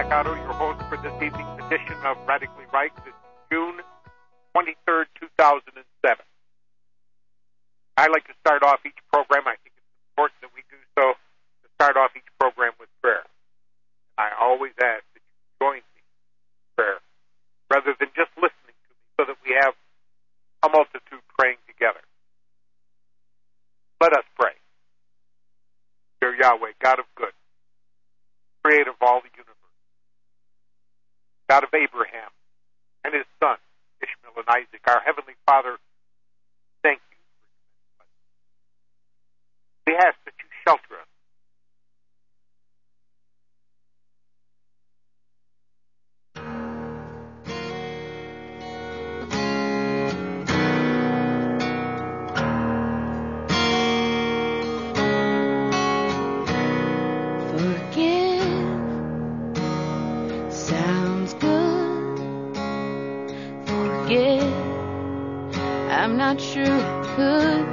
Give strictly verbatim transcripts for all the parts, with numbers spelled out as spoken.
Gatto, your host for this evening's edition of Radically Right. This is June twenty-third, two thousand seven. I like to start off each program. I think it's important that we do so, to start off each program with prayer. I always ask that you join me in prayer, rather than just listening to me, so that we have a multitude praying together. Let us pray. Dear Yahweh, God of good, creator of all the universe, God of Abraham and his son, Ishmael and Isaac, our Heavenly Father, thank you for your blessing. We ask that you shelter us. I'm not sure I could.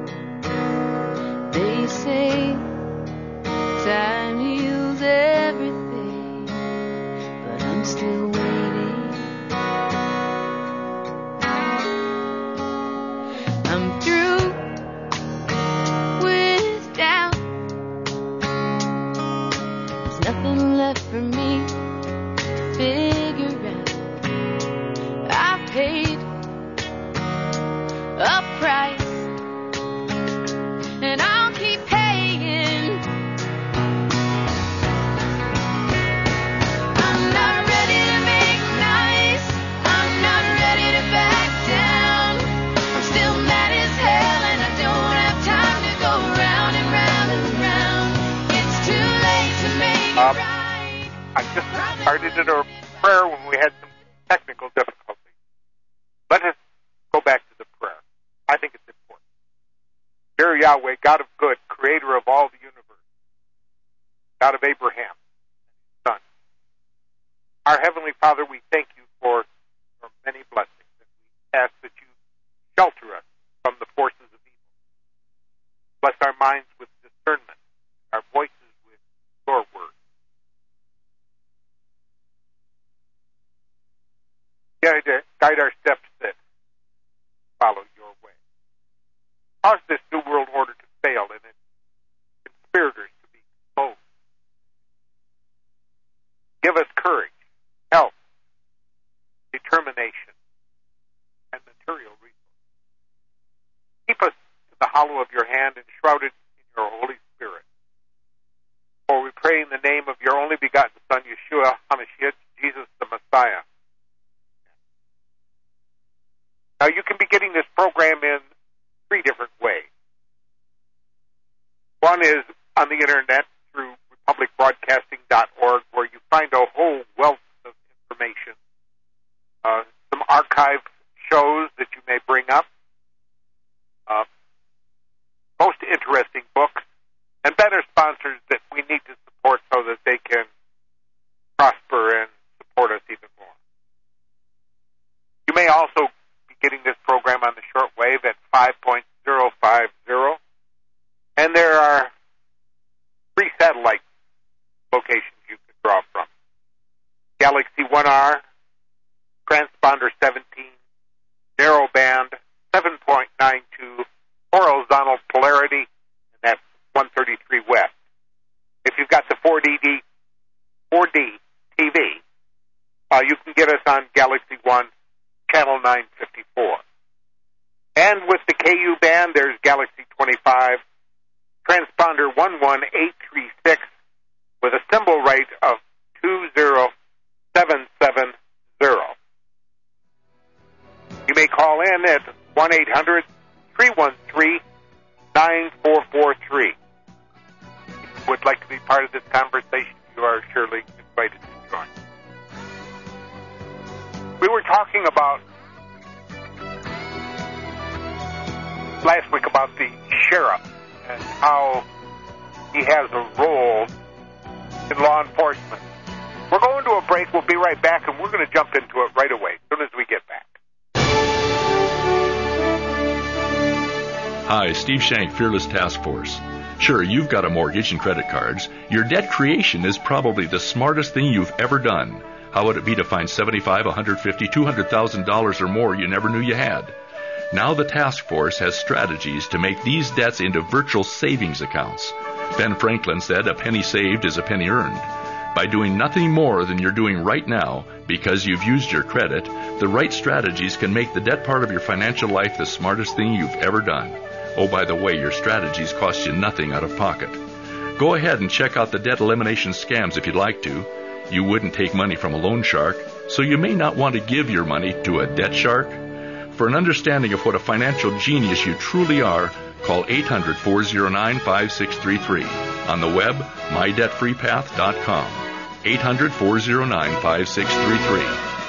They say time heals everything, but I'm still waiting. I'm through with doubt. There's nothing left for me to figure out. I've paid a price, and I'll keep paying. I'm not ready to make nice. I'm not ready to back down. I'm still mad as hell, and I don't have time to go round and round and round. It's too late to make um, it right. I just started in a prayer when we had some technical difficulties. Let us go back to the prayer. I think it's important. Dear Yahweh, God of good, creator of all the universe, God of Abraham and his son, our Heavenly Father, we thank you for your many blessings, and we ask that you shelter us from the forces of evil. Bless our minds with discernment, our voices with your word. Guide our steps that follow your way. Cause this new world order to fail and its conspirators to be exposed. Give us courage, health, determination, and material resources. Keep us in the hollow of your hand and shrouded in your Holy Spirit. For we pray in the name of your only begotten Son, Yeshua HaMashiach, Jesus the Messiah. Now, you can be getting this program in three different ways. One is on the Internet through republic broadcasting dot org, where you find a whole wealth of information, uh, some archived shows that you may bring up, uh, most interesting books, and better sponsors that we need to support so that they can prosper and support us even more. You may also getting this program on the shortwave at five point zero five zero, and there are three satellite locations you can draw from. Galaxy one R, transponder seventeen, narrowband seven point nine two, horizontal polarity, and that's one thirty-three west. If you've got the four D, four D T V, uh, you can get us on Galaxy one, channel nine fifty-four. And with the K U band, there's Galaxy twenty-five, transponder one one eight three six, with a symbol rate of two zero seven seven zero. You may call in at one eight hundred three one three nine four four three. If you would like to be part of this conversation, you are surely invited to join. We were talking about last week about the sheriff and how he has a role in law enforcement. We're going to a break. We'll be right back, and we're going to jump into it right away as soon as we get back. Hi, Steve Shank, Fearless Task Force. Sure, you've got a mortgage and credit cards. Your debt creation is probably the smartest thing you've ever done. How would it be to find seventy-five, one hundred fifty, two hundred thousand dollars or more you never knew you had? Now the task force has strategies to make these debts into virtual savings accounts. Ben Franklin said a penny saved is a penny earned. By doing nothing more than you're doing right now because you've used your credit, the right strategies can make the debt part of your financial life the smartest thing you've ever done. Oh, by the way, your strategies cost you nothing out of pocket. Go ahead and check out the debt elimination scams if you'd like to. You wouldn't take money from a loan shark, so you may not want to give your money to a debt shark. For an understanding of what a financial genius you truly are, call eight hundred, four oh nine, five six three three. On the web, my debt free path dot com. eight hundred, four oh nine, five six three three.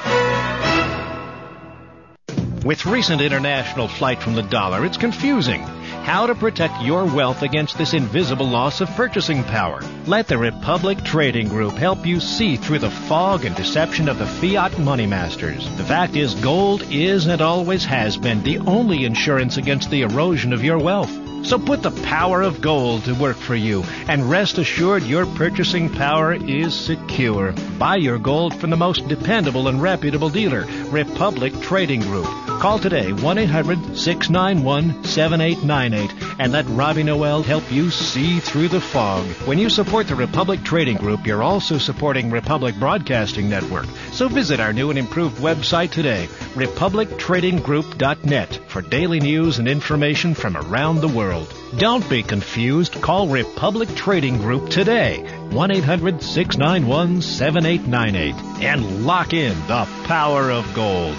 With recent international flight from the dollar, it's confusing. How to protect your wealth against this invisible loss of purchasing power. Let the Republic Trading Group help you see through the fog and deception of the fiat money masters. The fact is, gold is and always has been the only insurance against the erosion of your wealth. So put the power of gold to work for you, and rest assured your purchasing power is secure. Buy your gold from the most dependable and reputable dealer, Republic Trading Group. Call today, one eight hundred, six nine one, seven eight nine eight, and let Robbie Noel help you see through the fog. When you support the Republic Trading Group, you're also supporting Republic Broadcasting Network. So visit our new and improved website today, republic trading group dot net, for daily news and information from around the world. Don't be confused. Call Republic Trading Group today, one eight hundred, six nine one, seven eight nine eight, and lock in the power of gold.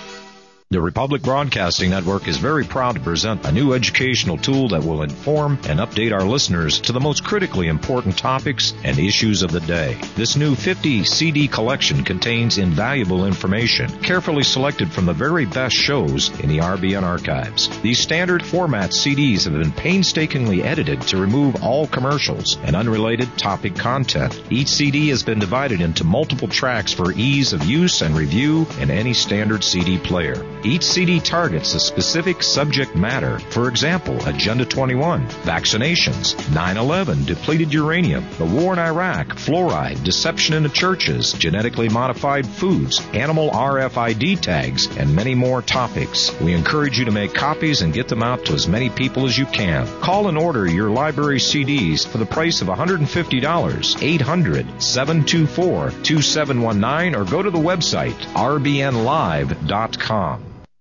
The Republic Broadcasting Network is very proud to present a new educational tool that will inform and update our listeners to the most critically important topics and issues of the day. This new fifty C D collection contains invaluable information, carefully selected from the very best shows in the R B N archives. These standard format C Ds have been painstakingly edited to remove all commercials and unrelated topic content. Each C D has been divided into multiple tracks for ease of use and review in any standard C D player. Each C D targets a specific subject matter. For example, Agenda twenty-one, vaccinations, nine eleven, depleted uranium, the war in Iraq, fluoride, deception in the churches, genetically modified foods, animal R F I D tags, and many more topics. We encourage you to make copies and get them out to as many people as you can. Call and order your library C Ds for the price of one hundred fifty dollars, eight hundred, seven two four, two seven one nine, or go to the website r b n live dot com.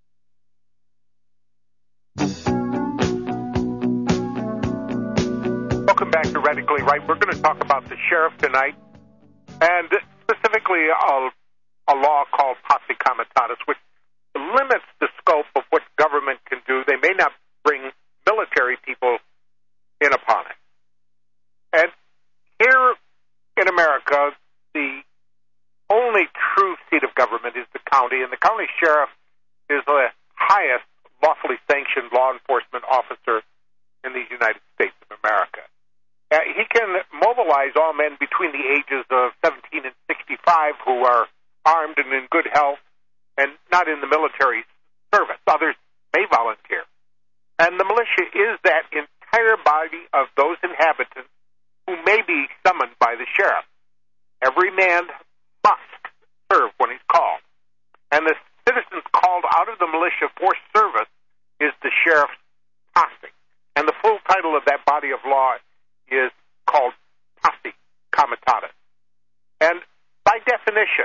Welcome back to Radically Right. We're going to talk about the sheriff tonight, and specifically a, a law called Posse Comitatus, which limits the scope of what government can do. They may not bring military people in upon it. And here in America, the only true seat of government is the county, and the county sheriff is the highest lawfully sanctioned law enforcement officer in the United States of America. Uh, he can mobilize all men between the ages of seventeen and sixty-five who are armed and in good health and not in the military service. Others may volunteer. And the militia is that entire body of those inhabitants who may be summoned by the sheriff. Every man must serve when he's called. And the citizens called out of the militia for service is the sheriff's posse. And the full title of that body of law is called Posse Comitatus. And by definition,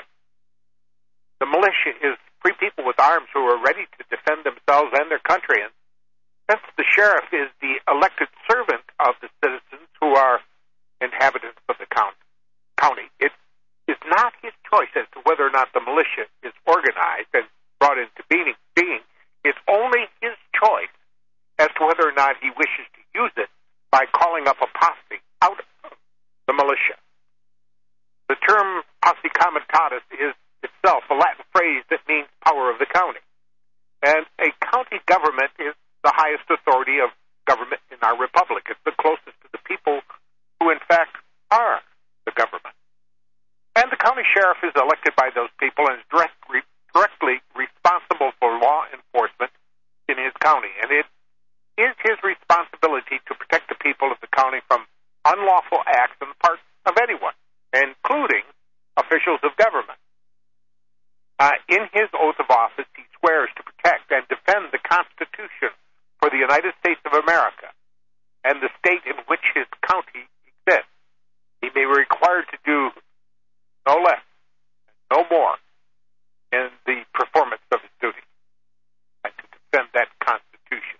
the militia is free people with arms who are ready to defend themselves and their country. And since the sheriff is the elected servant of the citizens who are inhabitants of the county, it is not his choice as to whether or not the militia is organized and brought into being. It's only his choice as to whether or not he wishes to use it by calling up a posse out of the militia. The term Posse Comitatus is itself a Latin phrase that means power of the county. And a county government is the highest authority of government in our republic. It's the closest to the people who, in fact, are the government. And the county sheriff is elected by those people and is direct, re, directly responsible for law enforcement in his county. And it is his responsibility to protect the people of the county in his oath of office, he swears to protect and defend the Constitution for the United States of America and the state in which his county exists. He may be required to do no less, no more, in the performance of his duty, and to defend that Constitution.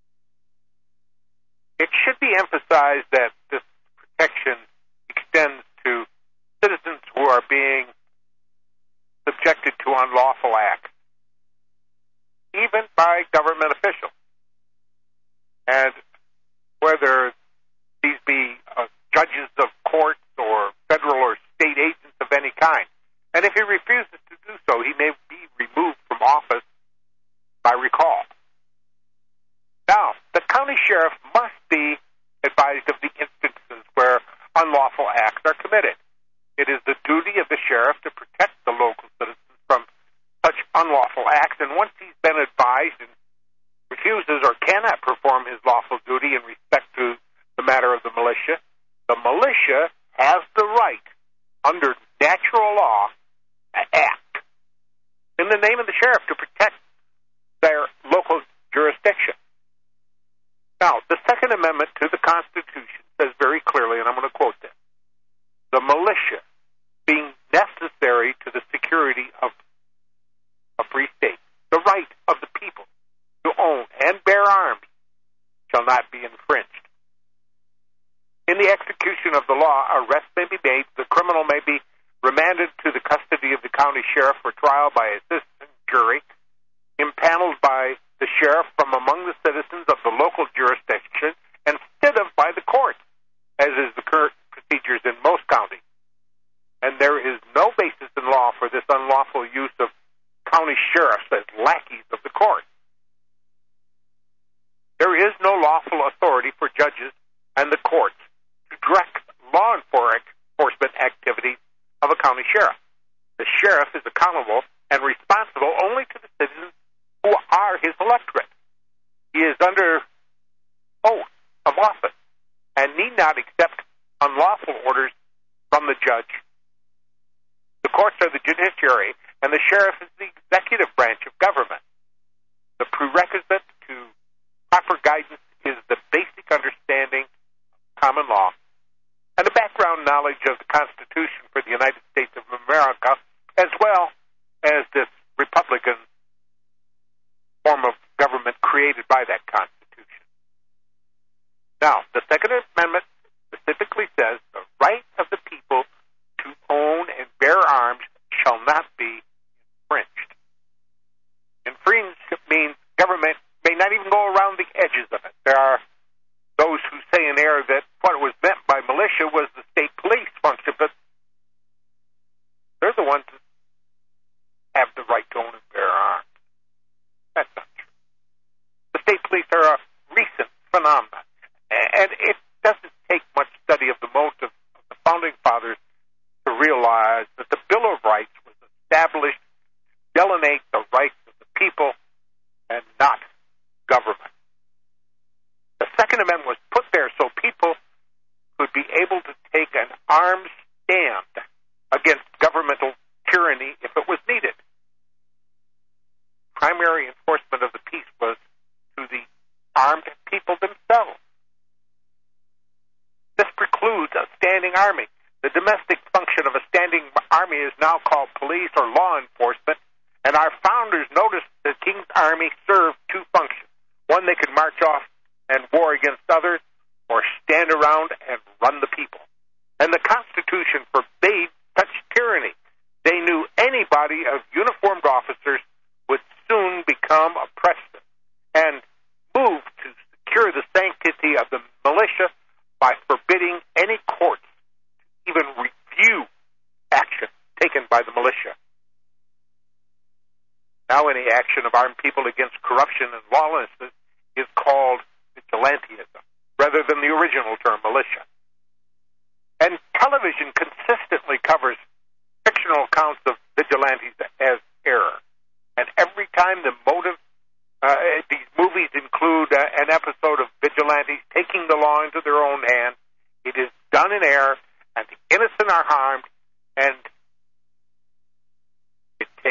It should be emphasized that this protection extends to citizens who are being subjected to unlawful acts, even by government officials. And whether these be uh, judges of courts or federal or state agents of any kind. And if he refuses to do so, he may be removed from office by recall. Now, the county sheriff must be advised of the instances where unlawful acts are committed. It is the duty of the sheriff to protect the local citizens from such unlawful acts, and once he's been advised and refuses or cannot perform his lawful duty in respect to the matter of the militia, the militia has the right, under natural law, to act in the name of the sheriff to protect their local jurisdiction. Now, the Second Amendment to the Constitution says very clearly, and I'm going to quote this, the militia, being necessary to the security of a free state, the right of the people to own and bear arms shall not be infringed. In the execution of the law, arrest may be made, the criminal may be remanded to the custody of the county sheriff for trial by assistant jury, impaneled by the sheriff from among the citizens of the local jurisdiction, instead of by the court, as is the current procedures in most counties. And there is no basis in law for this unlawful use of county sheriffs as lackeys of the court. There is no lawful authority for judges and the courts to direct law enforcement activities of a county sheriff. The sheriff is accountable and responsible only to the citizens who are his electorate. He is under oath of office and need not accept unlawful orders from the judge. The courts are the judiciary, and the sheriff is the executive branch of government. The prerequisite to proper guidance is the basic understanding of common law and a background knowledge of the Constitution for the United States of America, as well as this Republican form of government created by that Constitution. Now, the Second Amendment specifically says the right of the people to own and bear arms shall not be infringed. Infringed means government may not even go around the edges of it. There are those who say in error that what was meant by militia was the state police function, but they're the ones that have the right to own and bear arms. That's not true. The state police are a recent phenomenon, and it doesn't take much study of the motive of the Founding Fathers to realize that the Bill of Rights was established to delineate the rights of the people and not government. The Second Amendment was put there so people could be able to take an armed stand against governmental tyranny if it was needed. Primary enforcement of the peace was to the armed people themselves. This precludes a standing army. The domestic function of a standing army is now called police or law enforcement, and our founders noticed the King's Army served two functions. One, they could march off and war against others, or stand around and run the people. And the Constitution forbade such tyranny. They knew anybody of uniformed officers would soon become oppressive and move to secure the sanctity of the militia by forbidding any courts to even review action taken by the militia. Now any action of armed people against corruption and lawlessness is called vigilantism, rather than the original term militia. And television consistently covers fictional accounts of vigilantes as error. And every time the motive, uh, these movies include uh, an episode of vigilantes taking the law into their own hands, it is done in error, and the innocent are harmed, and it takes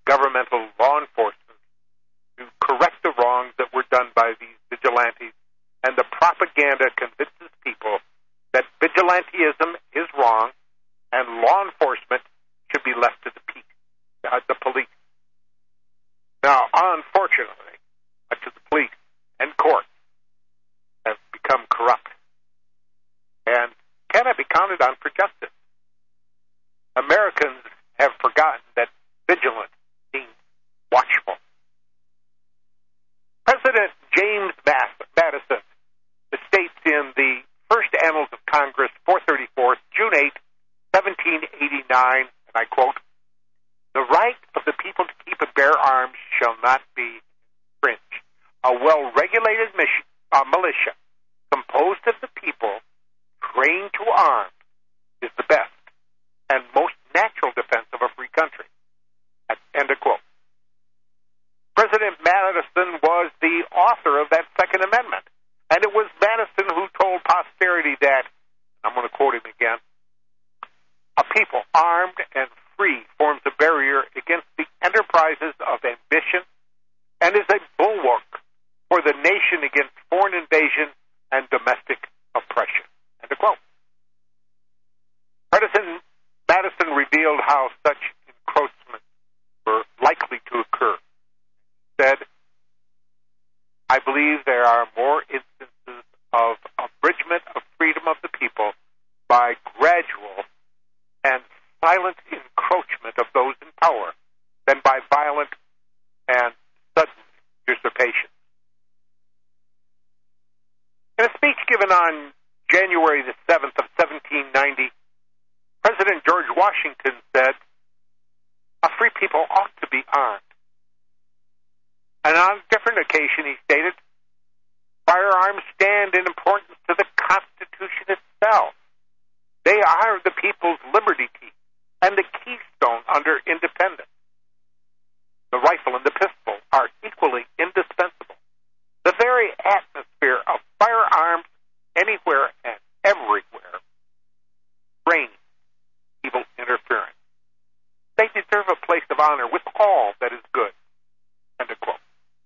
governmental law enforcement to correct the wrongs that were done by these vigilantes, and the propaganda convinces people that vigilantism is wrong and law enforcement should be left to the, pe- uh, the police. Now, unfortunately, much of the police and courts have become corrupt and cannot be counted on for justice. Americans have forgotten that vigilant means watchful. President James Madison states in the First Annals of Congress, four thirty-four, June eighth, seventeen eighty-nine, and I quote, "The right of the people to keep and bear arms shall not be infringed. A well-regulated mission, uh, militia composed of the people trained to arms is the best and most natural defense of a free country." End of quote. President Madison was the author of that Second Amendment, and it was Madison who told posterity that, I'm going to quote him again, "A people armed and free forms a barrier against the enterprises of ambition and is a bulwark for the nation against foreign invasion and domestic oppression." End of quote. President Madison revealed how such encroachments were likely to occur. He said, "I believe there are more instances of abridgment of freedom of the people by gradual and silent encroachment of those in power than by violent and sudden usurpation." In a speech given on January the seventh of seventeen ninety, President George Washington said, "A free people ought to be armed." And on a different occasion he stated, "Firearms stand in importance to the Constitution itself. They are the people's liberty key and the keystone under independence. The rifle and the pistol are equally indispensable. The very atmosphere of firearms anywhere and everywhere reigns evil interference. They deserve a place of honor with all that is good." End of quote.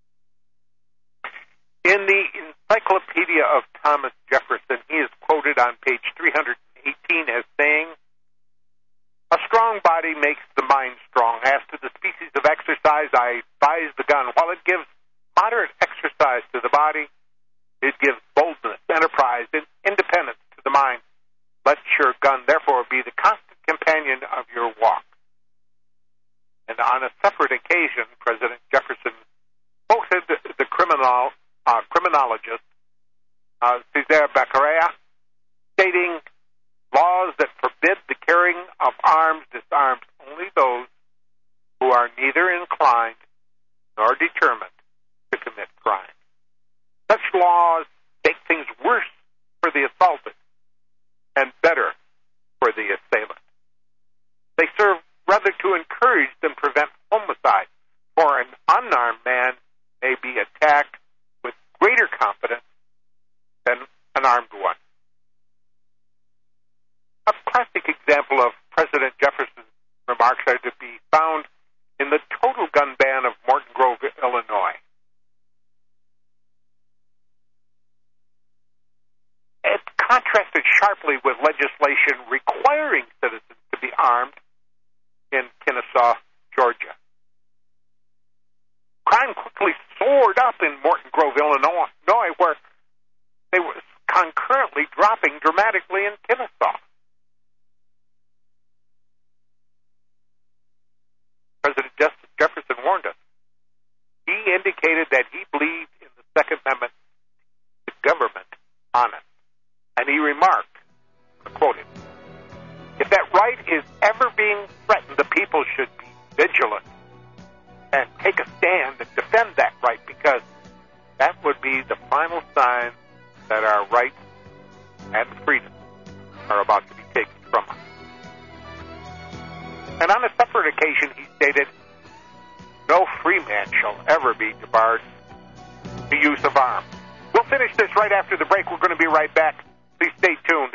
In the Encyclopedia of Thomas Jefferson, he is quoted on page three hundred eighteen as saying, "A strong body makes the mind strong. As to the species of exercise, I advise the gun. While it gives moderate exercise to the body, it gives boldness, enterprise, and independence to the mind. Let your gun, therefore, be the constant companion of your walk." And on a separate occasion, President Jefferson quoted the criminal, uh, criminologist uh, Cesar Beccaria, stating, "Laws that forbid the carrying of arms disarms only those who are neither inclined nor determined to commit crime. Such laws make things worse for the assaulted and better for the assailant. They serve rather to encourage than prevent homicide, for an unarmed man may be attacked with greater confidence than an armed one." A classic example of President Jefferson's remarks are to be found in the total gun ban of Morton Grove, Illinois. It's contrasted sharply with legislation requiring citizens to be armed in Kennesaw, Georgia. Crime quickly soared up in Morton Grove, Illinois, where they were concurrently dropping dramatically in Kennesaw. President Jefferson warned us. He indicated that he believed in the Second Amendment, the government honest. And he remarked, I quote him, "If that right is ever being threatened, the people should be vigilant and take a stand and defend that right, because that would be the final sign that our rights and freedom are about to be taken from us." And on a separate occasion, he stated, "No free man shall ever be debarred the use of arms." We'll finish this right after the break. We're going to be right back. Please stay tuned as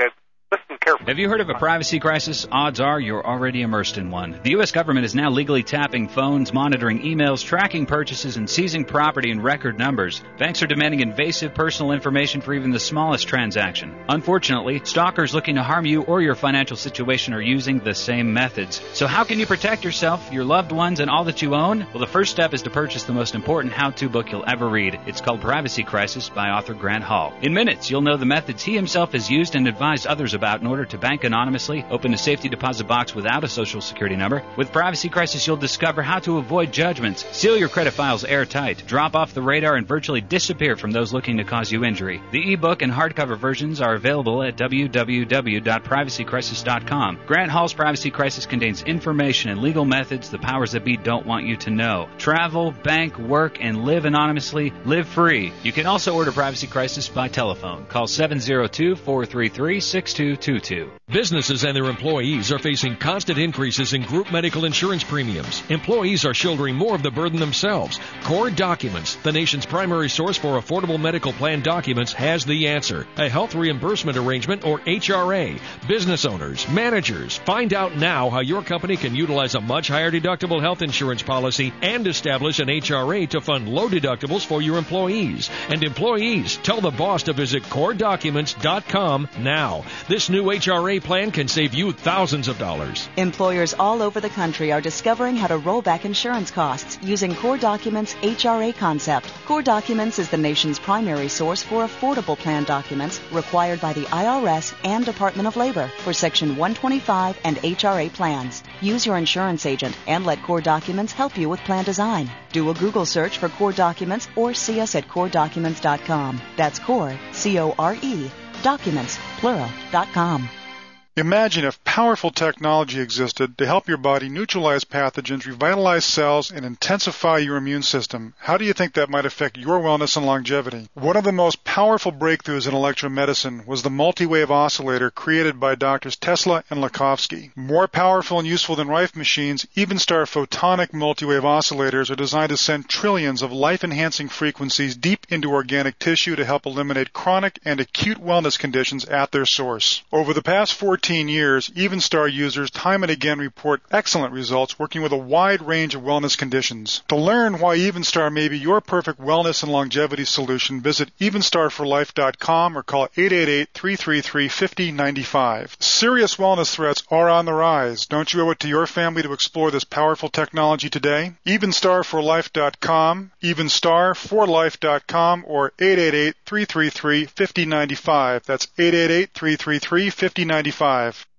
Listen carefully. Have you heard of a privacy crisis? Odds are you're already immersed in one. The U S government is now legally tapping phones, monitoring emails, tracking purchases, and seizing property in record numbers. Banks are demanding invasive personal information for even the smallest transaction. Unfortunately, stalkers looking to harm you or your financial situation are using the same methods. So how can you protect yourself, your loved ones, and all that you own? Well, the first step is to purchase the most important how-to book you'll ever read. It's called Privacy Crisis by author Grant Hall. In minutes, you'll know the methods he himself has used and advised others about in order to bank anonymously, open a safety deposit box without a social security number. With Privacy Crisis, you'll discover how to avoid judgments, seal your credit files airtight, drop off the radar, and virtually disappear from those looking to cause you injury. The ebook and hardcover versions are available at w w w dot privacy crisis dot com. Grant Hall's Privacy Crisis contains information and legal methods the powers that be don't want you to know. Travel, bank, work, and live anonymously. Live free. You can also order Privacy Crisis by telephone. Call seven zero two, four three three, six two two two. Businesses and their employees are facing constant increases in group medical insurance premiums. Employees are shouldering more of the burden themselves. Core Documents, the nation's primary source for affordable medical plan documents, has the answer. A health reimbursement arrangement, or H R A. Business owners, managers, find out now how your company can utilize a much higher deductible health insurance policy and establish an H R A to fund low deductibles for your employees. And employees, tell the boss to visit core documents dot com now. This new H R A plan can save you thousands of dollars. Employers all over the country are discovering how to roll back insurance costs using Core Documents' H R A concept. Core Documents is the nation's primary source for affordable plan documents required by the I R S and Department of Labor for Section one twenty-five and H R A plans. Use your insurance agent and let Core Documents help you with plan design. Do a Google search for Core Documents or see us at core documents dot com. That's Core, C O R E, documents, plural, dot com. Imagine if powerful technology existed to help your body neutralize pathogens, revitalize cells, and intensify your immune system. How do you think that might affect your wellness and longevity? One of the most powerful breakthroughs in electromedicine was the multi-wave oscillator created by Doctors Tesla and Lakhovsky. More powerful and useful than Rife machines, Evenstar photonic multi-wave oscillators are designed to send trillions of life-enhancing frequencies deep into organic tissue to help eliminate chronic and acute wellness conditions at their source. Over the past fourteen years, Evenstar users time and again report excellent results working with a wide range of wellness conditions. To learn why Evenstar may be your perfect wellness and longevity solution, visit evenstar for life dot com or call eight eight eight, three three three, five zero nine five. Serious wellness threats are on the rise. Don't you owe it to your family to explore this powerful technology today? evenstar for life dot com, evenstar for life dot com, or eight eight eight, three three three, five zero nine five. That's eight eight eight, three three three, five zero nine five.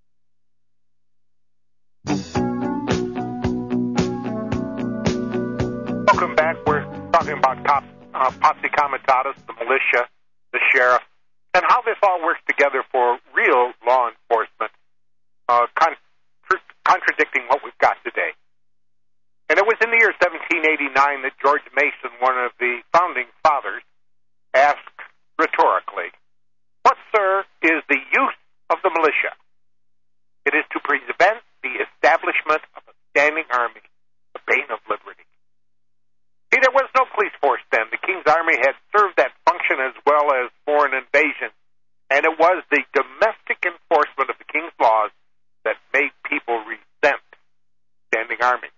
Welcome back. We're talking about top, uh, Posse Comitatus, the militia, the sheriff, and how this all works together for real law enforcement, uh, con- contradicting what we've got today. And it was in the year seventeen eighty-nine that George Mason, one of the founding fathers, asked rhetorically, "What, sir, is the use of the militia?" It is to prevent the establishment of a standing army, the bane of liberty. See, there was no police force then. The King's Army had served that function as well as foreign invasion, and it was the domestic enforcement of the King's laws that made people resent standing armies.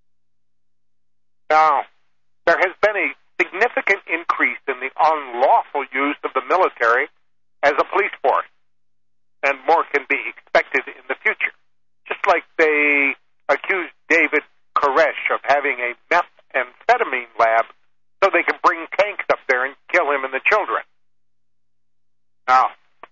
Now, there has been a significant increase in the unlawful use of the military as a police force, and more can be expected in the future. Just like they accused David Koresh of having a methamphetamine lab so they could bring tanks up there and kill him and the children. Now,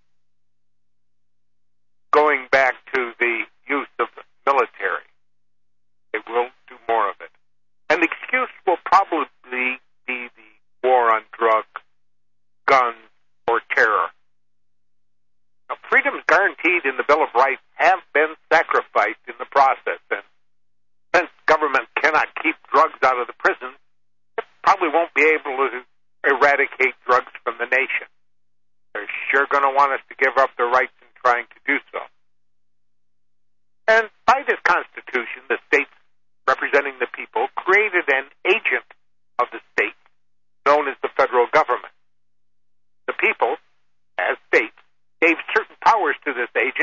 going back to the use of the military, they will do more of it. And the excuse will probably be the war on drugs, guns, or terror. Now, freedoms guaranteed in the Bill of Rights have been sacrificed in the process, and since government cannot keep drugs out of the prisons, it probably won't be able to eradicate drugs from the nation. They're sure going to want us to give up their rights in trying to do so. And by this Constitution, the states representing the people created an agent of the state known as the federal government. The people, as states, gave certain powers to this agent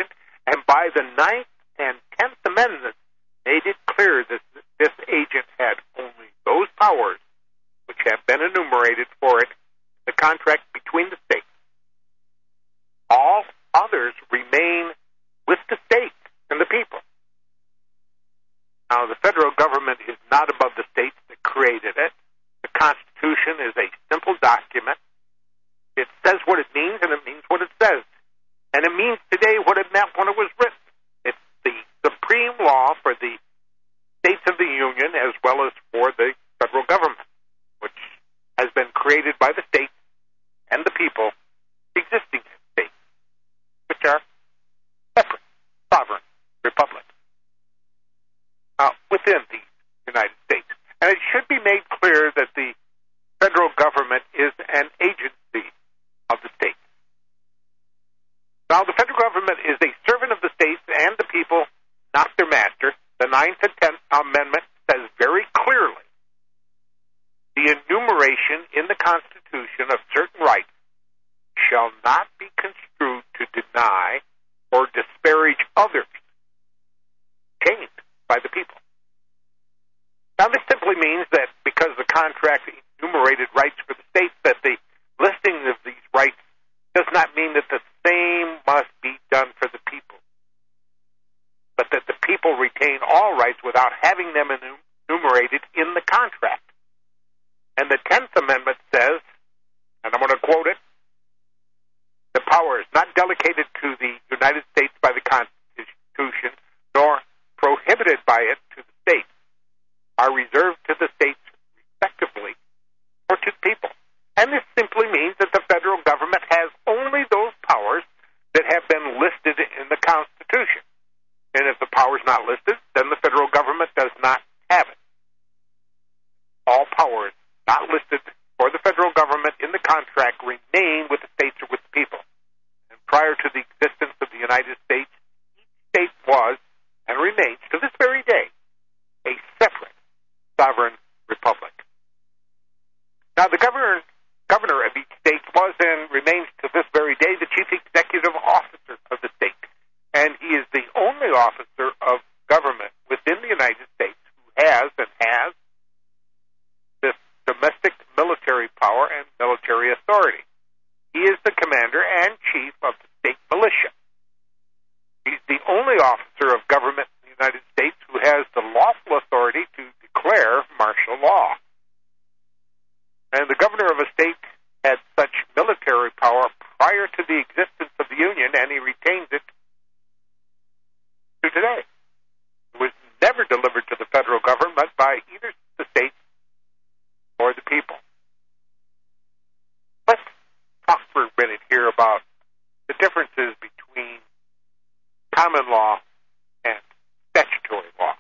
why the Ninth and Tenth Amendments made it clear that this agent had only those powers which have been enumerated for it in the contract between the states. All others remain with the states and the people. Now, the federal government is not above the states that created it. The Constitution is a simple document. It says what it means, and it means what it says. And it means today what it meant when it was written. It's the supreme law for the states of the Union as well as for the federal government, which has been created by the states and the people, existing states, which are separate, sovereign republics uh, within the United States. And it should be made clear that the federal government is an agency of the states. Now, the federal government is a servant of the states and the people, not their master. The Ninth and Tenth Amendment says very clearly the enumeration in the Constitution of certain rights shall not be construed to deny or disparage others gained by the people. Now, this simply means that because the contract enumerated rights for the states, that the listing of these rights does not mean that the same must be done for the people, but that the people retain all rights without having them enumerated in the contract. And the Tenth Amendment says, and I'm going to quote it, the power is not delegated to the United States by the Constitution, nor prohibited by it to the states, are reserved to the states respectively or to the people. And this simply means that the federal government has only those powers that have been listed in the Constitution. And if the power is not listed, then the federal government does not have it. All powers not listed for the federal government in the contract remain with the states or with the people. And prior to the existence of the United States, each state was and remains to this very day a separate sovereign republic. Now, the governor governor of each state was and remains to this very day the chief executive officer of the state, and he is the only officer of government within the United States who has and has this domestic military power and military authority. He is the commander and chief of the state militia. He's the only officer of government in the United States who has the lawful authority to declare martial law. And the governor of a state had such military power prior to the existence of the Union, and he retains it to today. It was never delivered to the federal government by either the states or the people. Let's talk for a minute here about the differences between common law and statutory law.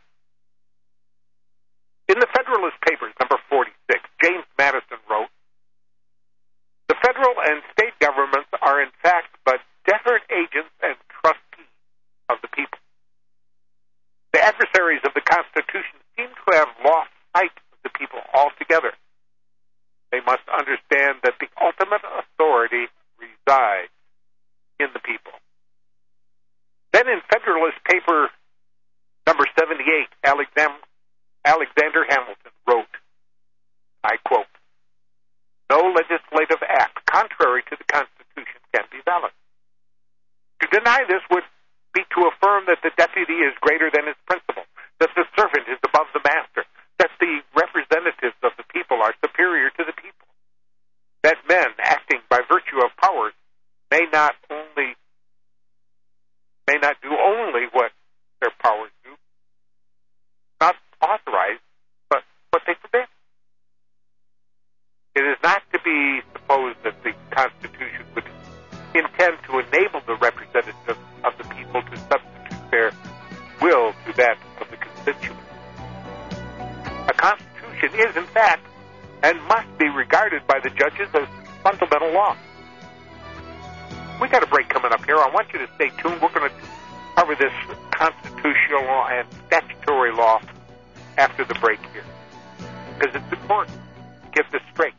In the Federalist Papers, number forty-six, James Madison wrote, "The federal and state governments are in fact but deferred agents and trustees of the people. The adversaries of the Constitution seem to have lost sight of the people altogether. They must understand that the ultimate authority resides in the people." Then in Federalist Paper number seventy-eight, Alexander Alexander Hamilton wrote, I quote, "No legislative act contrary to the Constitution can be valid. To deny this would be to affirm that the deputy is greater than his principal, that the servant is above the master, that the representatives of the people are superior to the people, that men acting by virtue of powers may not only may not do only what their powers do, not authorized, but what they forbid. It is not to be supposed that the Constitution would intend to enable the representatives of the people to substitute their will to that of the constituents. A Constitution is, in fact, and must be regarded by the judges as fundamental law." We got a break coming up here. I want you to stay tuned. We're going to cover this constitutional and statutory law after the break here, because it's important to get this straight.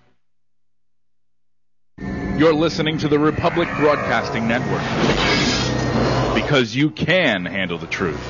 You're listening to the Republic Broadcasting Network. because you can handle the truth.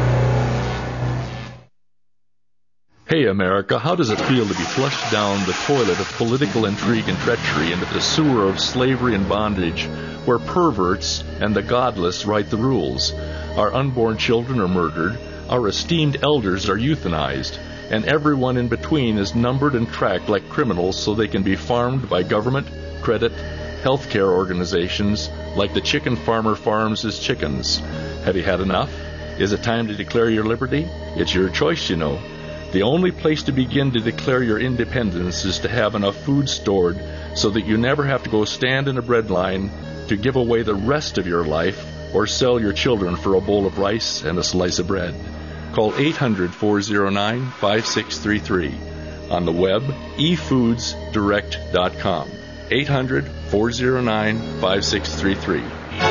Hey, America, how does it feel to be flushed down the toilet of political intrigue and treachery into the sewer of slavery and bondage, where perverts and the godless write the rules? Our unborn children are murdered, our esteemed elders are euthanized, and everyone in between is numbered and tracked like criminals so they can be farmed by government, credit, healthcare organizations, like the chicken farmer farms his chickens. Have you had enough? Is it time to declare your liberty? It's your choice, you know. The only place to begin to declare your independence is to have enough food stored so that you never have to go stand in a bread line to give away the rest of your life or sell your children for a bowl of rice and a slice of bread. Call eight hundred, four oh nine, five six three three. On the web, e foods direct dot com. eight hundred, four oh nine, five six three three.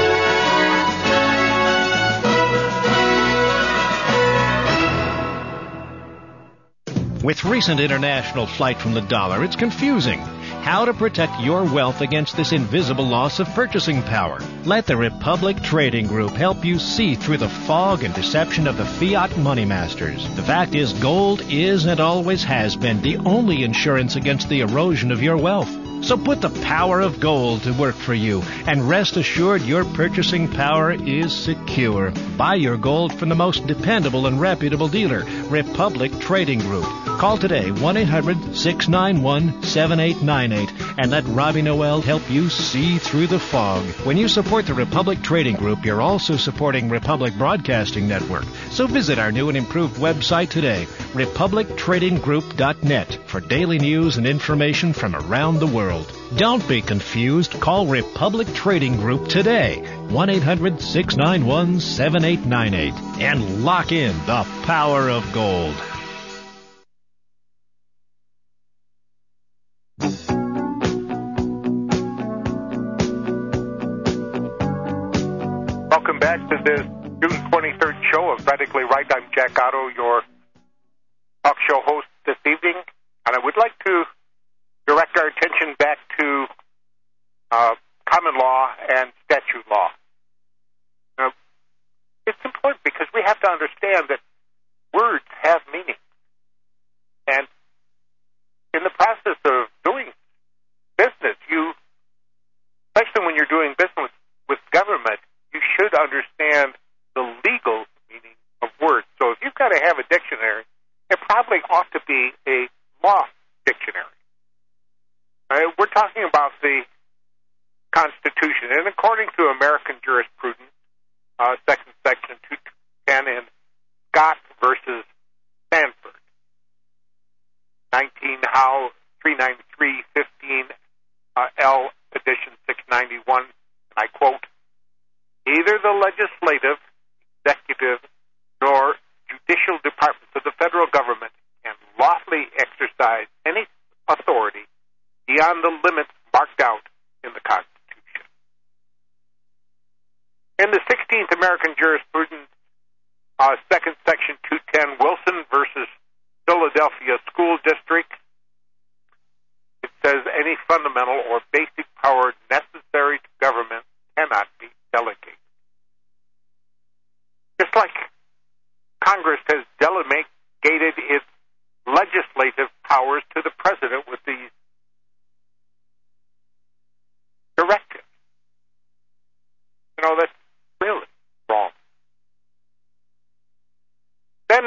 With recent international flight from the dollar, it's confusing. How to protect your wealth against this invisible loss of purchasing power. Let the Republic Trading Group help you see through the fog and deception of the fiat money masters. The fact is, gold is and always has been the only insurance against the erosion of your wealth. So put the power of gold to work for you, and rest assured your purchasing power is secure. Buy your gold from the most dependable and reputable dealer, Republic Trading Group. Call today, one eight hundred, six nine one, seven eight nine eight, and let Robbie Noel help you see through the fog. When you support the Republic Trading Group, you're also supporting Republic Broadcasting Network. So visit our new and improved website today, republic trading group dot net, for daily news and information from around the world. Don't be confused. Call Republic Trading Group today, one eight hundred, six nine one, seven eight nine eight, and lock in the power of gold. Welcome back to this June twenty-third show of Radically Right. I'm Jack Otto, your talk show host this evening, and I would like to direct our attention back to uh, common law and statute law. Now, it's important because we have to understand that words have meaning. And in the process of doing business, you, especially when you're doing business with government, you should understand the legal meaning of words. So if you've got to have a dictionary, it probably ought to be a law dictionary. Uh, we're talking about the Constitution, and according to American jurisprudence, uh, second section two ten in Scott versus Sanford, nineteen Howe three ninety-three fifteen uh, L edition six ninety-one, and I quote, "Neither the legislative, executive, nor judicial departments of the federal government can lawfully exercise any authority beyond the limits marked out in the Constitution." In the sixteenth American jurisprudence, uh, second section two ten, Wilson versus Philadelphia School District, it says any fundamental or basic power necessary to government cannot be delegated. Just like Congress has delegated its legislative powers to the president with these directives. You know, that's really wrong. Then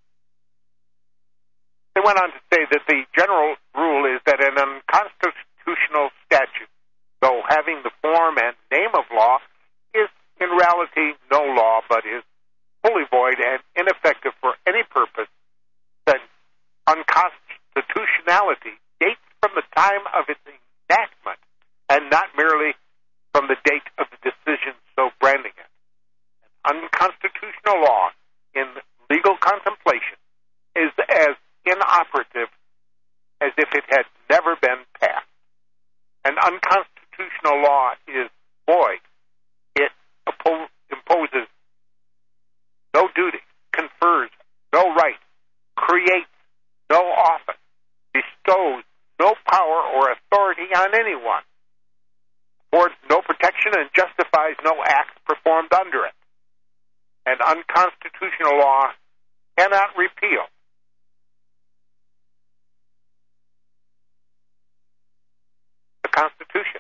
they went on to say that the general rule is that an unconstitutional statute, though having the form and name of law, is in reality no law, but is wholly void and ineffective for any purpose. That unconstitutionality dates from the time of its enactment and not merely from the date of the decision so branding it. An unconstitutional law in legal contemplation is as inoperative as if it had never been passed. An unconstitutional law is void. It oppo- imposes no duty, confers no right, creates no office, bestows no power or authority on anyone, affords no protection, and justifies no acts performed under it. an unconstitutional law cannot repeal. The Constitution.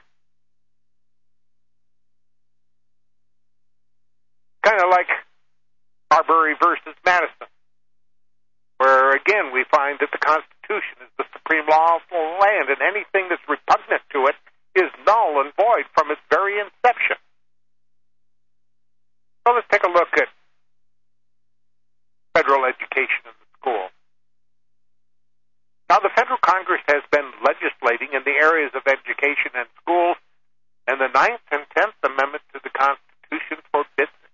Kind of like Marbury versus Madison, where again we find that the Constitution is the supreme law of the land, and anything that's repugnant to it is null and void from its very inception. So let's take a look at federal education in the school. Now, the federal Congress has been legislating in the areas of education and schools, and the Ninth and Tenth Amendment to the Constitution forbids it.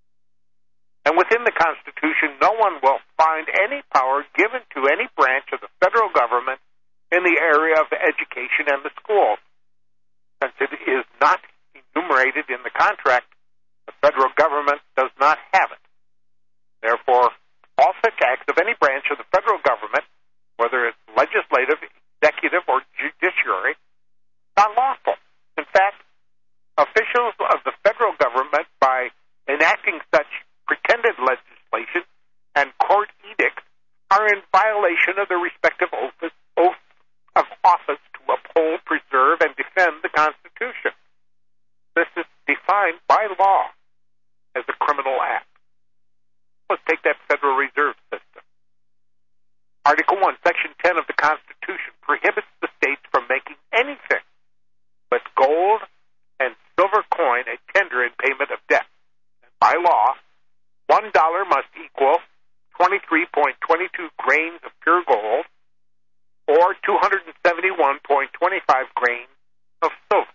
And within the Constitution, no one will find any power given to any branch of the federal government in the area of education and the schools. Since it is not enumerated in the contract, the federal government does not have it. Therefore, all such acts of any branch of the federal government, whether it's legislative, executive, or judiciary, are not lawful. In fact, officials of the federal government, by enacting such pretended legislation and court edicts, are in violation of their respective oath of office to uphold, preserve, and defend the Constitution. This is defined by law as a criminal act. Let's take that Federal Reserve System. Article one, Section ten of the Constitution prohibits the states from making anything but gold and silver coin a tender in payment of debt. And by law, one dollar must equal twenty-three point two two grains of pure gold or two hundred seventy-one point two five grains of silver.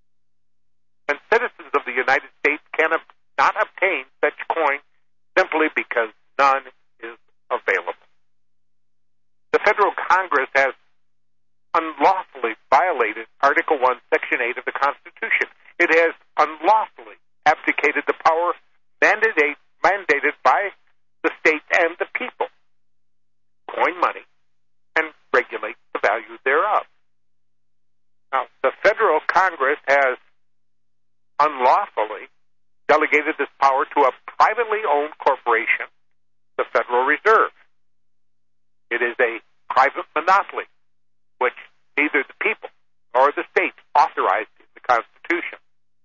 And citizens of the United States cannot not obtain such coin simply because none is available. The federal Congress has unlawfully violated Article one, Section eight of the Constitution. It has unlawfully abdicated the power mandate, mandated by the states and the people to coin money and regulate the value thereof. Now, the federal Congress has unlawfully delegated this power to a privately owned corporation, the Federal Reserve. It is a private monopoly, which neither the people nor the states authorized in the Constitution.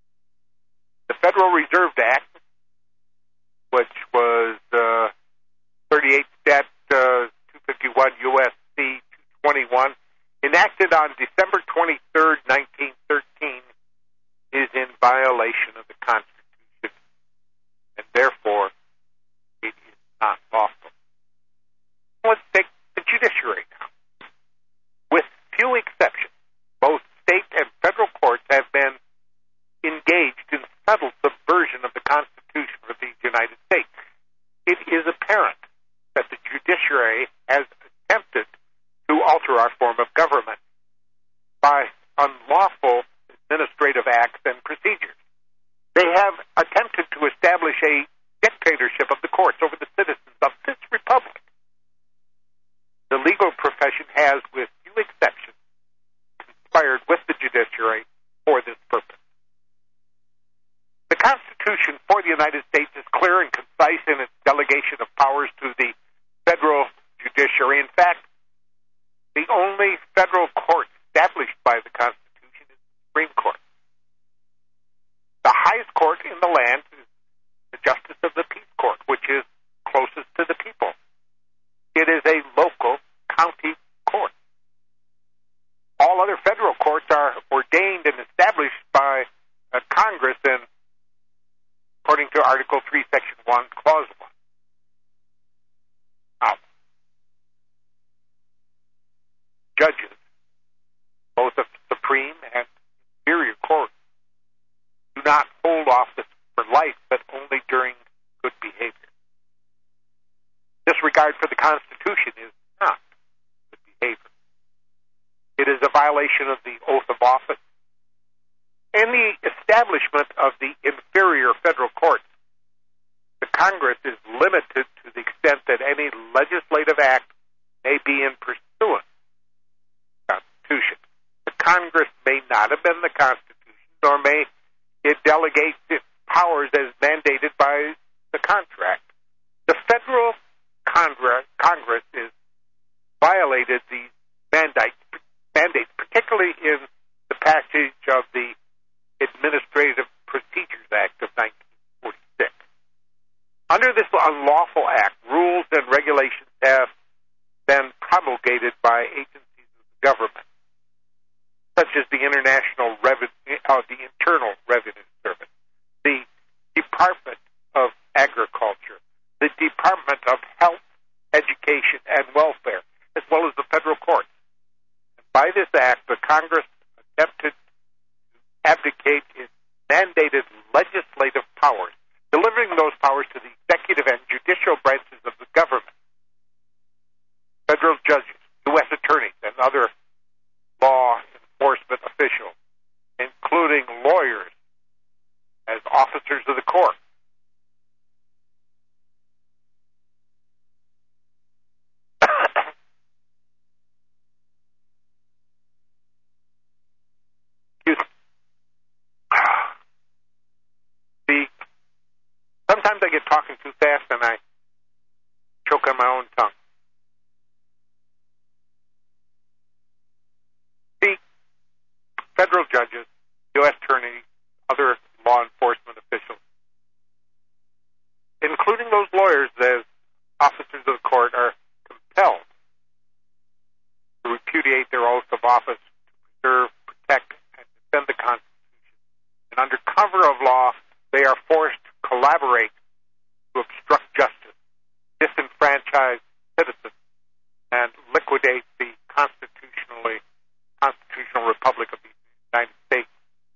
The Federal Reserve Act, which was uh, thirty-eight Stat uh, two fifty-one U S C two twenty-one, enacted on December twenty-third, nineteen thirteen, is in violation of the Constitution, and therefore it is not lawful. Let's take the judiciary now. With few exceptions, both state and federal courts have been engaged in subtle subversion of the Constitution of the United States. It is apparent that the judiciary has attempted to alter our form of government by unlawful administrative acts and procedures. They have attempted to establish a dictatorship of the courts over the citizens of this republic. The legal profession has, with few exceptions, conspired with the judiciary for this purpose. The Constitution for the United States is clear and concise in its delegation of powers to the federal judiciary. In fact, the only federal court established by the Constitution is the Supreme Court. The highest court in the land is the Justice of the Peace Court, which is closest to the people. It is a local county court. All other federal courts are ordained and established by uh, Congress and according to Article three, Section one, Clause one. Now, judges, both of the Supreme and Superior Court, do not hold office for life, but only during good behavior. Disregard for the Constitution is not good behavior. It is a violation of the oath of office. In the establishment of the inferior federal courts, the Congress is limited to the extent that any legislative act may be in pursuance of the Constitution. The Congress may not amend the Constitution, nor may it delegate its powers as mandated by the the contract. The federal Congress, Congress is violated these mandates, mandates, particularly in the passage of the Administrative Procedures Act of nineteen forty-six. Under this unlawful act, rules and regulations have been promulgated by agencies of the government, such as the International Revenue, uh, the Internal Revenue Service, the Department of Agriculture, the Department of Health, Education, and Welfare, as well as the federal courts. And by this act, the Congress attempted to abdicate its mandated legislative powers, delivering those powers to the executive and judicial branches of the government. Federal judges, U S attorneys, and other law enforcement officials, including lawyers, as officers of the court. See, sometimes I get talking too fast and I choke on my own tongue. See, federal judges, U S attorneys, other law enforcement officials, including those lawyers as officers of the court, are compelled to repudiate their oath of office to preserve, protect, and defend the Constitution. And under cover of law, they are forced to collaborate to obstruct justice, disenfranchise citizens, and liquidate the constitutionally constitutional republic of the United States.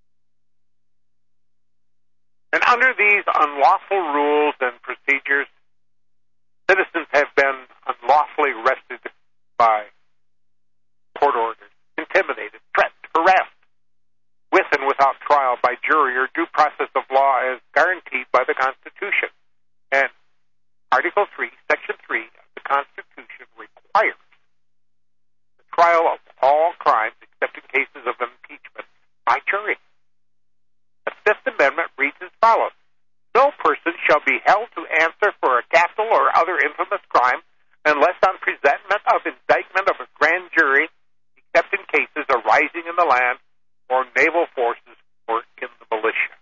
And under these unlawful rules and procedures, citizens have been unlawfully arrested by court orders, intimidated, threatened, harassed, with and without trial by jury or due process of law as guaranteed by the Constitution. And Article three, Section three of the Constitution requires the trial of all crimes except in cases of impeachment by jury. The Fifth Amendment reads as follows: no person shall be held to answer for a capital or other infamous crime unless on presentment of indictment of a grand jury, except in cases arising in the land or naval forces or in the militia.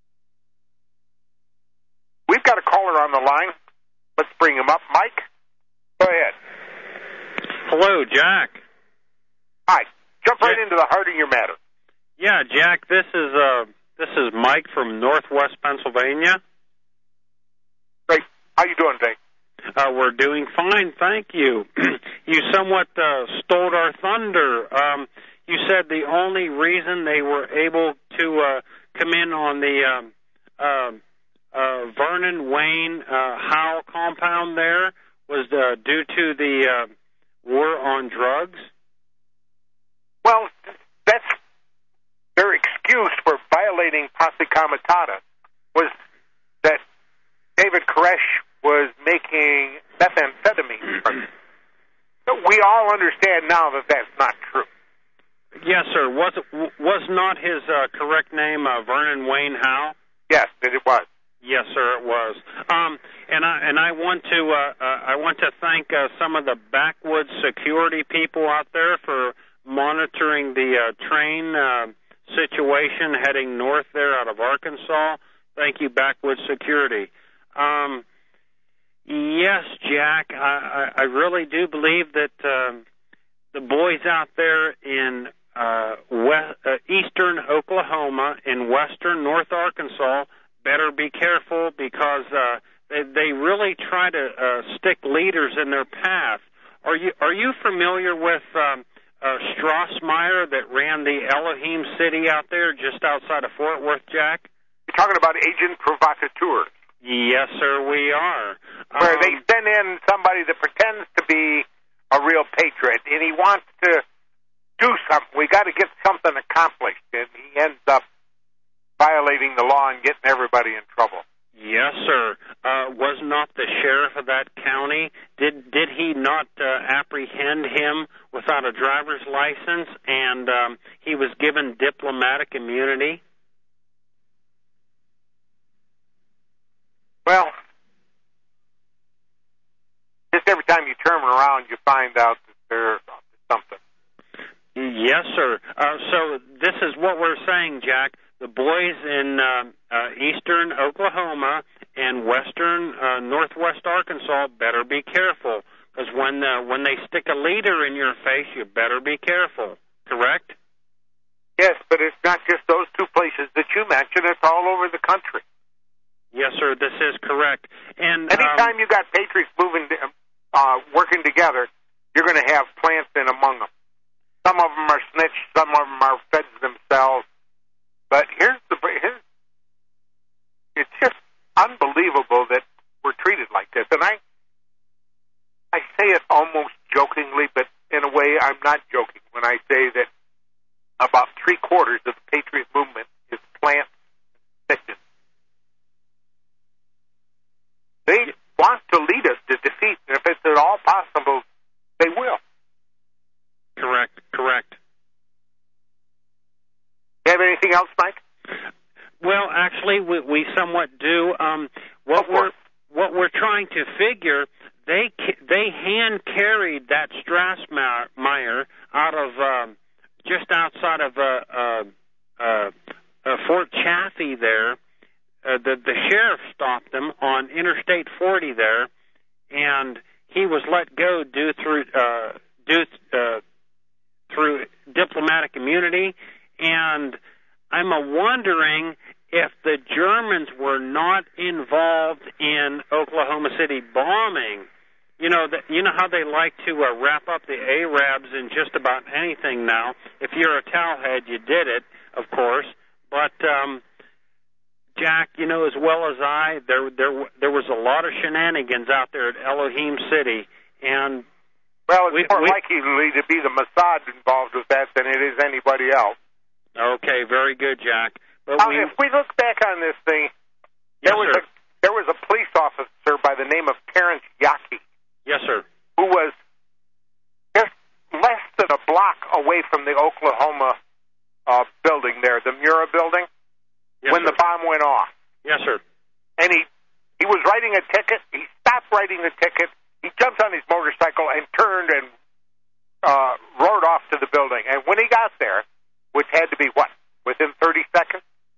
We've got a caller on the line. Let's bring him up. Mike, go ahead. Hello, Jack. Hi. Jump right into the heart of your matter. Yeah, Jack, this is uh, this is Mike from Northwest Pennsylvania. Great. How you doing today? Uh, we're doing fine, thank you. You somewhat uh, stole our thunder. Um, you said the only reason they were able to uh, come in on the um, uh, uh, Vernon Wayne uh, Howe compound there was uh, due to the uh, war on drugs? Well, that's their excuse for violating posse comitatus, was that David Koresh was making methamphetamine. We all understand now that that's not true. Yes, sir. Was was not his uh, correct name uh, Vernon Wayne Howe? Yes, it was. Yes, sir, it was. Um, and I and I want to uh, uh, I want to thank uh, some of the backwoods security people out there for monitoring the uh, train uh, situation heading north there out of Arkansas. Thank you, backwoods security. Um, yes, Jack, I, I, I really do believe that uh, the boys out there in uh, west, uh, eastern Oklahoma and western North Arkansas better be careful because uh, they, they really try to uh, stick leaders in their path. Are you are you familiar with um, uh, Strassmeyer that ran the Elohim City out there just outside of Fort Worth, Jack? You're talking about agent provocateur. Yes, sir, we are. Where um, they send in somebody that pretends to be a real patriot, and he wants to do something. We got to get something accomplished, and he ends up violating the law and getting everybody in trouble. Yes, sir. Uh, was not the sheriff of that county, did did he not uh, apprehend him without a driver's license, and um, he was given diplomatic immunity? Well, just every time you turn around, you find out that there's something. Yes, sir. Uh, so this is what we're saying, Jack. The boys in uh, uh, eastern Oklahoma and western uh, northwest Arkansas better be careful, because when uh, when they stick a leader in your face, you better be careful. Correct? Yes, but it's not just those two places that you mentioned. It's all over the country. Yes, sir. This is correct. And anytime um, you got patriots moving, uh, working together, you're going to have plants in among them. Some of them are snitch, some of them are feds themselves. But here's the here's, it's just unbelievable that we're treated like this. And I I say it almost jokingly, but in a way I'm not joking when I say that about three quarters of the patriot movement is plant snitches. They want to lead us to defeat, and if it's at all possible, they will. Correct, correct. You have anything else, Mike? Well, actually, we, we somewhat do. Um, what we're what we're trying to figure, they they hand carried that Strassmeyer out of um, just outside of uh, uh, uh, uh, Fort Chaffee there. Uh, the the sheriff stopped them on Interstate forty there, and he was let go due through uh, due uh, through diplomatic immunity. And I'm a wondering if the Germans were not involved in Oklahoma City bombing. You know, the, you know how they like to uh, wrap up the Arabs in just about anything now. If you're a towelhead, you did it, of course. But um, Jack, you know as well as I, there there there was a lot of shenanigans out there at Elohim City, and well, it's we, more we, likely to be the Mossad involved with that than it is anybody else. Okay, very good, Jack. But now, we, if we look back on this thing, there yes, was sir. a there was a police officer by the name of Terrence Yaki. Yes, sir. Who was just less than a block away from the Oklahoma uh, building there, the Mura building, yes, when sir. the bomb went off. Yes, sir. And he he was writing a ticket. He stopped writing the ticket. He jumped on his motorcycle and turned and uh, roared off to the building. And when he got there, which had to be, what, within thirty seconds?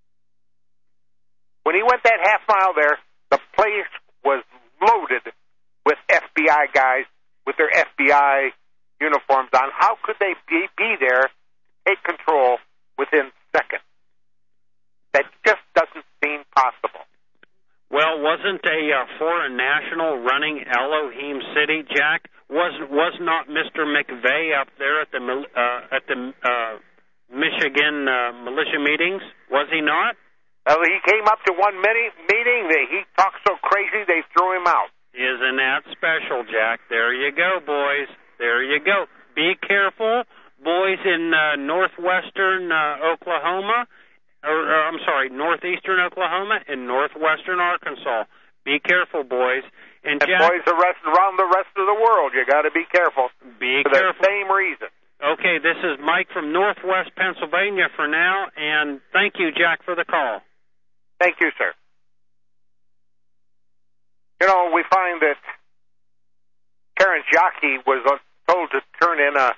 When he went that half mile there, the place was loaded with F B I guys with their F B I uniforms on. How could they be, be there to take control within seconds? That just doesn't seem possible. Well, wasn't a uh, foreign national running Elohim City, Jack? Was was not Mister McVeigh up there at the uh, at the uh, Michigan uh, militia meetings? Was he not? Well, he came up to one mini- meeting. That he talked so crazy they threw him out. Isn't that special, Jack? There you go, boys. There you go. Be careful, boys in uh, northwestern uh, Oklahoma. Or, or I'm sorry, northeastern Oklahoma and northwestern Arkansas. Be careful, boys. And, and Jack, boys the rest, around the rest of the world, you got to be careful. Be for careful. the same reason. Okay, this is Mike from Northwest Pennsylvania for now, and thank you, Jack, for the call. Thank you, sir. You know, we find that Terrence Yaki was told to turn in a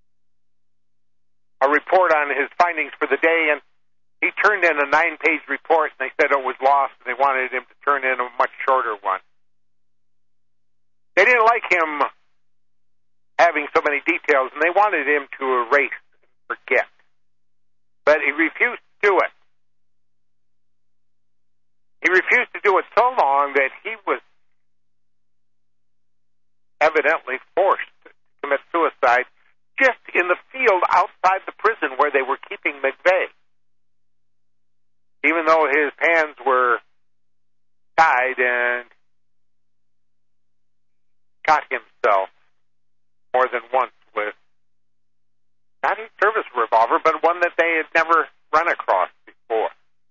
a report on his findings for the day, and he turned in a nine-page report, and they said it was lost, and they wanted him to turn in a much shorter one. They didn't like him having so many details, and they wanted him to erase and forget. But he refused to do it. He refused to do it so long that he was evidently forced to commit suicide just in the field outside the prison where they were keeping McVeigh. Even though his hands were tied and shot himself more than once with not a service revolver, but one that they had never run across before.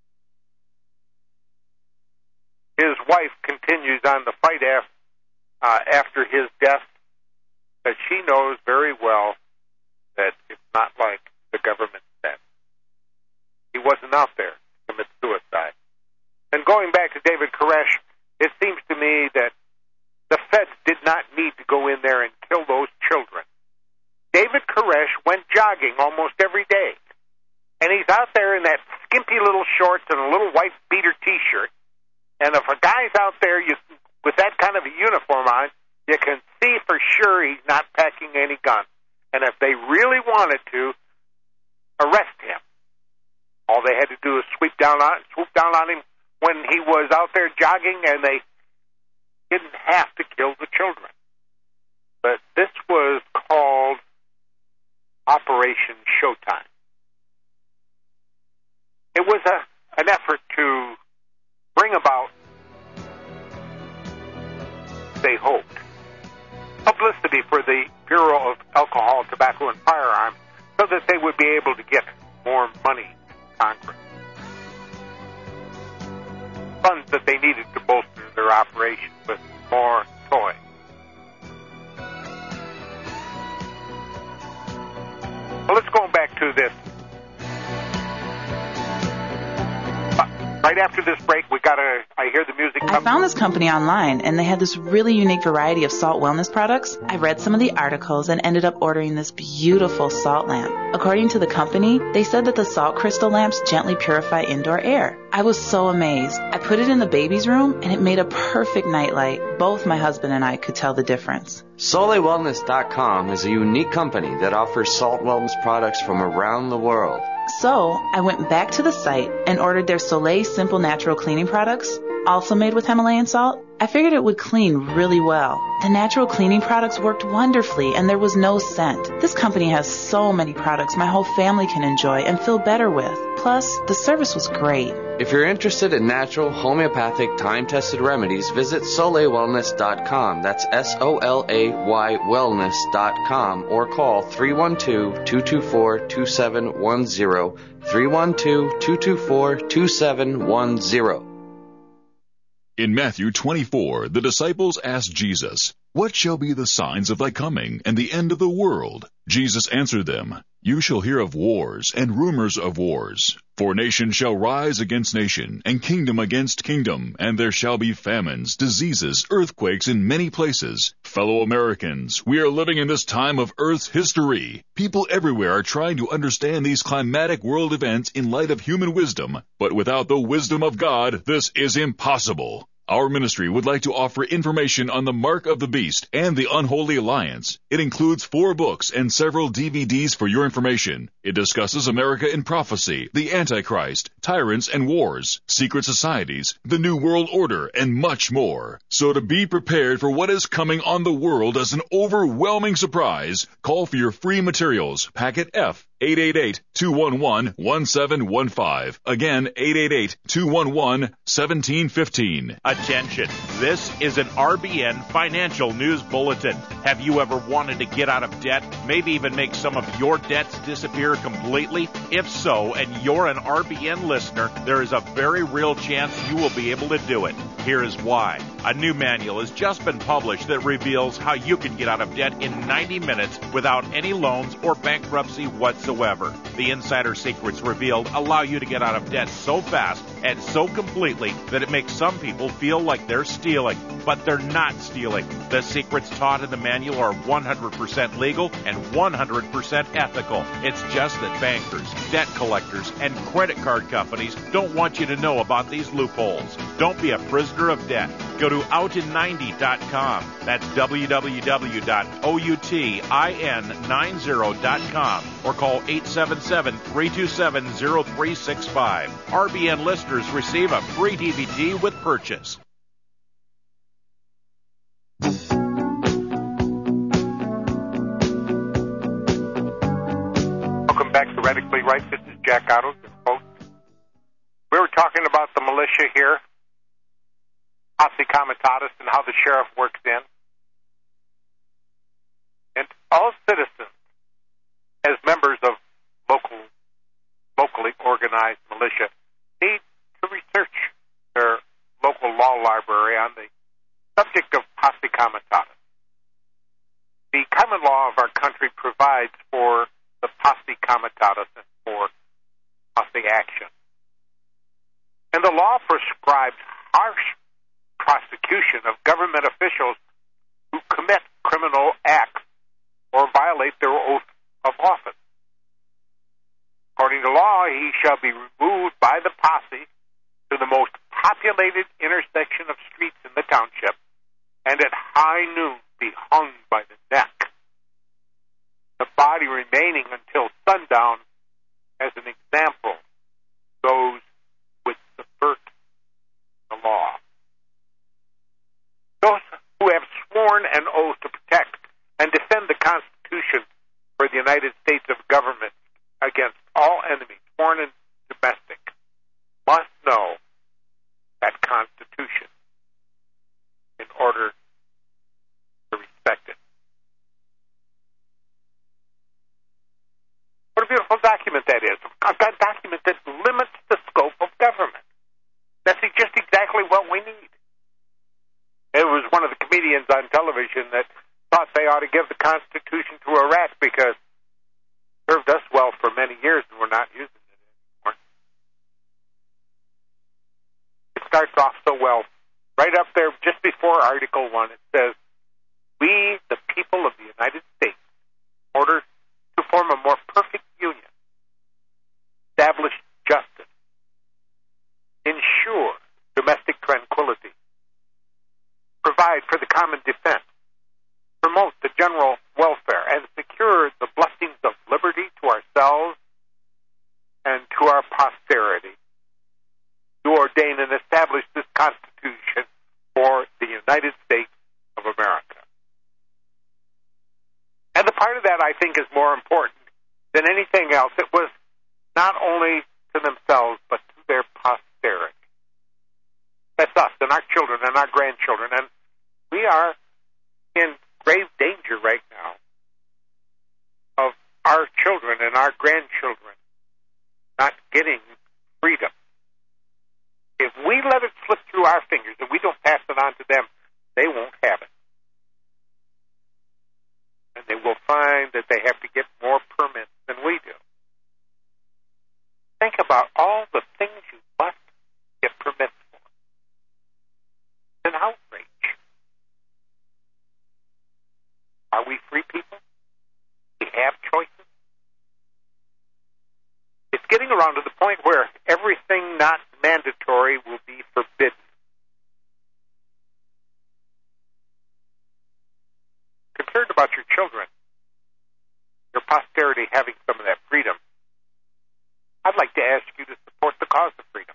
His wife continues on the fight af- uh, after his death, but she knows very well that it's not like the government said. He wasn't out there to commit suicide. And going back to David Koresh, it seems to me that the feds did not need go in there and kill those children. David Koresh went jogging almost every day. And he's out there in that skimpy little shorts and a little white beater T-shirt. And if a guy's out there you, with that kind of a uniform on, you can see for sure he's not packing any guns. And if they really wanted to arrest him, all they had to do is sweep down on, swoop down on him when he was out there jogging, and they didn't have to kill the children. But this was called Operation Showtime. It was a, an effort to bring about, they hoped, publicity for the Bureau of Alcohol, Tobacco, and Firearms so that they would be able to get more money to Congress. Funds that they needed to bolster their operation with more toys. Well, let's go back to this. Right after this break, we got to, I hear the music come. I found this company online, and they had this really unique variety of salt wellness products. I read some of the articles and ended up ordering this beautiful salt lamp. According to the company, they said that the salt crystal lamps gently purify indoor air. I was so amazed. I put it in the baby's room, and it made a perfect nightlight. Both my husband and I could tell the difference. Soleil Wellness dot com is a unique company that offers salt wellness products from around the world. So, I went back to the site and ordered their Soleil Simple Natural Cleaning products, also made with Himalayan salt. I figured it would clean really well. The natural cleaning products worked wonderfully, and there was no scent. This company has so many products my whole family can enjoy and feel better with. Plus, the service was great. If you're interested in natural, homeopathic, time-tested remedies, visit Soleil Wellness dot com. That's S O L A Y Wellness dot com, or call three one two, two two four, two seven one zero, three one two, two two four, two seven one zero. In Matthew twenty-four, the disciples asked Jesus, "What shall be the signs of thy coming and the end of the world?" Jesus answered them, "You shall hear of wars and rumors of wars. For nation shall rise against nation, and kingdom against kingdom, and there shall be famines, diseases, earthquakes in many places." Fellow Americans, we are living in this time of Earth's history. People everywhere are trying to understand these climatic world events in light of human wisdom, but without the wisdom of God, this is impossible. Our ministry would like to offer information on the Mark of the Beast and the Unholy Alliance. It includes four books and several D V Ds for your information. It discusses America in prophecy, the Antichrist, tyrants and wars, secret societies, the New World Order, and much more. So to be prepared for what is coming on the world as an overwhelming surprise, call for your free materials, packet F, eight eight eight, two one one, one seven one five. Again, eight eight eight, two one one, one seven one five. Attention, this is an R B N financial news bulletin. Have you ever wanted to get out of debt, maybe even make some of your debts disappear completely? If so, and you're an R B N listener, there is a very real chance you will be able to do it. Here is why. A new manual has just been published that reveals how you can get out of debt in ninety minutes without any loans or bankruptcy whatsoever. The insider secrets revealed allow you to get out of debt so fast and so completely that it makes some people feel like they're stealing, but they're not stealing. The secrets taught in the manual are one hundred percent legal and one hundred percent ethical. It's just that bankers, debt collectors, and credit card companies don't want you to know about these loopholes. Don't be a prisoner of debt. Go to out in ninety dot com. That's w w w dot outin ninety dot com, or call eight seven seven, three two seven, zero three six five. R B N listeners receive a free D V D with purchase. Welcome back to Radically Right. This is Jack Otto, folks. We were talking about the militia here, posse comitatus, and how the sheriff works in. And all citizens, as members of local, locally organized militia, need to research their local law library on the subject of posse comitatus. The common law of our country provides for the posse comitatus and for posse action. And the law prescribes harsh prosecution of government officials who commit criminal acts or violate their oath of office. According to law, he shall be removed by the posse to the most populated intersection of streets in the township, and at high noon be hung by the neck, the body remaining until sundown as an example of those which subvert the law. Those who have sworn an oath to protect and defend the Constitution for the United States of government against all enemies, foreign and domestic, must know that Constitution in order to respect it. What a beautiful document that is. A document that limits the scope of government. That's just exactly what we need. It was one of the comedians on television that thought they ought to give the Constitution to Iraq because it served us well for many years and we're not using it anymore. It starts off so well. Right up there, just before Article one, it says, "We, the people of the United States, in order to form a more perfect union, establish justice, ensure domestic tranquility, provide for the common defense, promote the general welfare, and secure the blessings of liberty to ourselves and to our posterity. To ordain and establish this Constitution for the United States of America." And the part of that I think is more important than anything else. It was not only to themselves, but to their posterity. That's us and our children and our grandchildren. And we are in grave danger right now of our children and our grandchildren not getting freedom. If we let it slip through our fingers and we don't pass it on to them, they won't have it. And they will find that they have to get more permits than we do. Think about all the things you must get permits for. It's an outrage. Are we free people? We have choices? It's getting around to the point where everything not mandatory will be forbidden. Concerned about your children, your posterity having some of that freedom, I'd like to ask you to support the cause of freedom.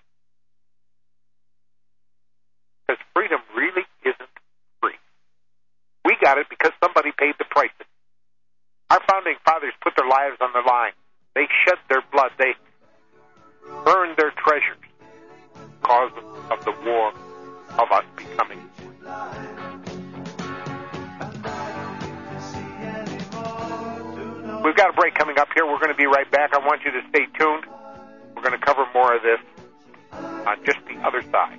Because freedom really isn't free. We got it because somebody paid the price. Our founding fathers put their lives on the line. They shed their blood. They burned their treasures because of the war of us becoming free. We've got a break coming up here. We're going to be right back. I want you to stay tuned. We're going to cover more of this on just the other side.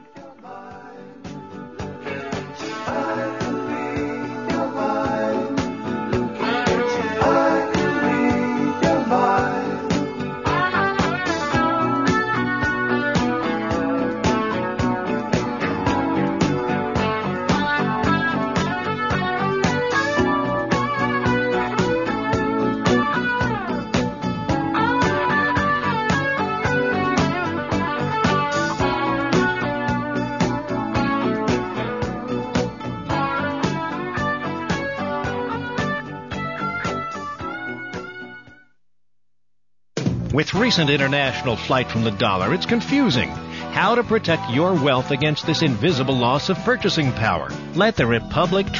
With recent international flight from the dollar, it's confusing. How to protect your wealth against this invisible loss of purchasing power. Let the Republic